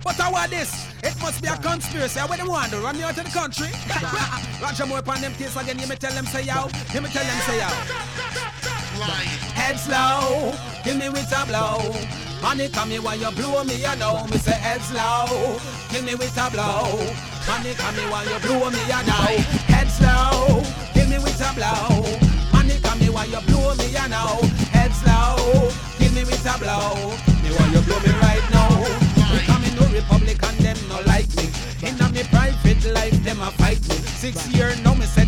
But I want this. It must be a conspiracy. What do you want to run me out of the country? Roger more upon them case again. You me tell them say yo. You me tell them say yo. Head slow, kill me with a blow. Money come me while you blow me, you know. Me say head slow, kill me with a blow. Money come me while you blow me, you know. Head slow, kill me with a blow. Money come me while you blow me, you know. Head slow, kill me with a blow. Me while you blow me right now. Becoming no Republican, them no like me. In a me private life, them a fight me. 6 years now, me say